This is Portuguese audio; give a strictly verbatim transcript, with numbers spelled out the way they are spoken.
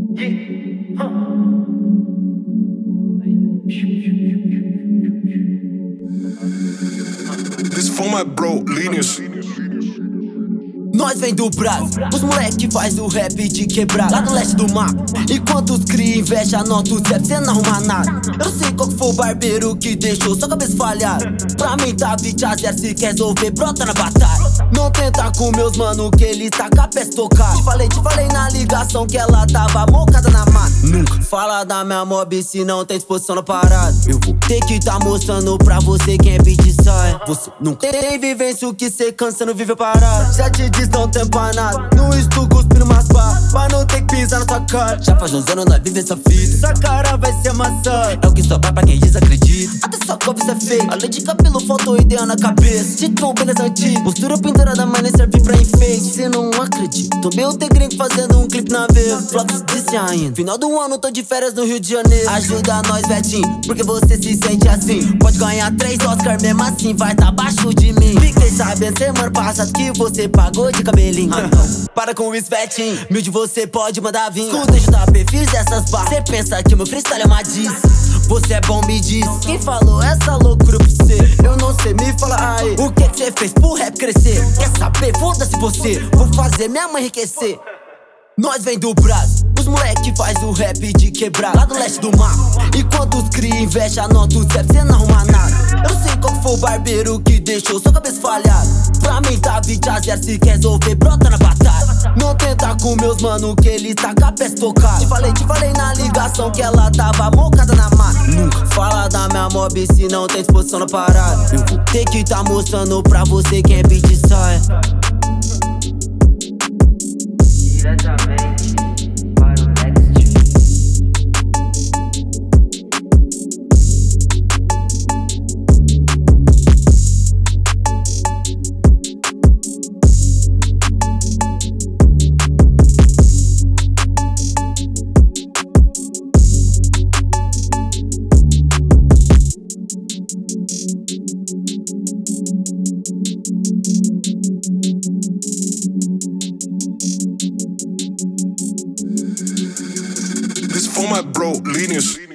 Yeah. Huh. This for my bro, Linus. Nós vem do Brasil, os moleque faz o rap de quebrar lá do leste do mapa. Enquanto os cria inveja, nota o zé, cê não arruma nada. Eu sei qual que foi o barbeiro que deixou sua cabeça falhada. Pra mim tá vinte a zero, se quer resolver, brota na batalha. Não tenta com meus mano que eles tá com a peça tocada. Te falei, te falei na ligação que ela tava mocada na mata. Nunca fala da minha mob se não tem disposição na parada. Eu vou ter que tá mostrando pra você quem é beat sai. Você nunca tem vivência, o que cê cansa não vive parado. Já te disse não tem pra nada, no estu cuspindo umas barras, pra não ter que pisar na tua cara. Já faz uns anos nós vive essa fita, essa cara vai ser maçã. É o que sobra pra quem desacredita. Até sua cobra isso é fake, além de cabelo faltou ideia na cabeça. De trompa beleza antiga, postura pendurada mas nem serve pra enfeite. Cê não acredita, tomei o Tegrinho fazendo um clipe na vez. Flox disse ainda, final do ano tô de férias no Rio de Janeiro. Ajuda nós Vetinho, porque você se sente assim. Pode ganhar três Oscar mesmo assim, vai tá abaixo de mim. Fiquei sabendo semana passada que você pagou de cabelinho. Ah, não, para com isso, Vetinho, mil de você pode mandar vir. Escuta, J P, fiz essas barras. Cê pensa que meu freestyle é uma diz. Você é bom, me diz. Quem falou essa loucura pra você? Eu não sei, me fala aí. O que que cê fez pro rap crescer? Quer saber? Foda-se você. Vou fazer minha mãe enriquecer. Nós vem do Brasil, os moleque faz o rap de quebrar lá do leste do mar. Enquanto os cria inveja, nota o zé, cê não arruma nada. Eu sei qual que foi o barbeiro que deixou sua cabeça falhada. Pra mim tá vinte a zero, se quer resolver, brota na batalha. Não tenta com meus mano que eles tá com a peça tocada. Te falei, te falei na ligação que ela tava mocada na mata. Nunca fala da minha mob se não tem disposição na parada. Eu vou ter que tá mostrando pra você quem é beat sai. Diretamente para o Next. This for my bro, Linus.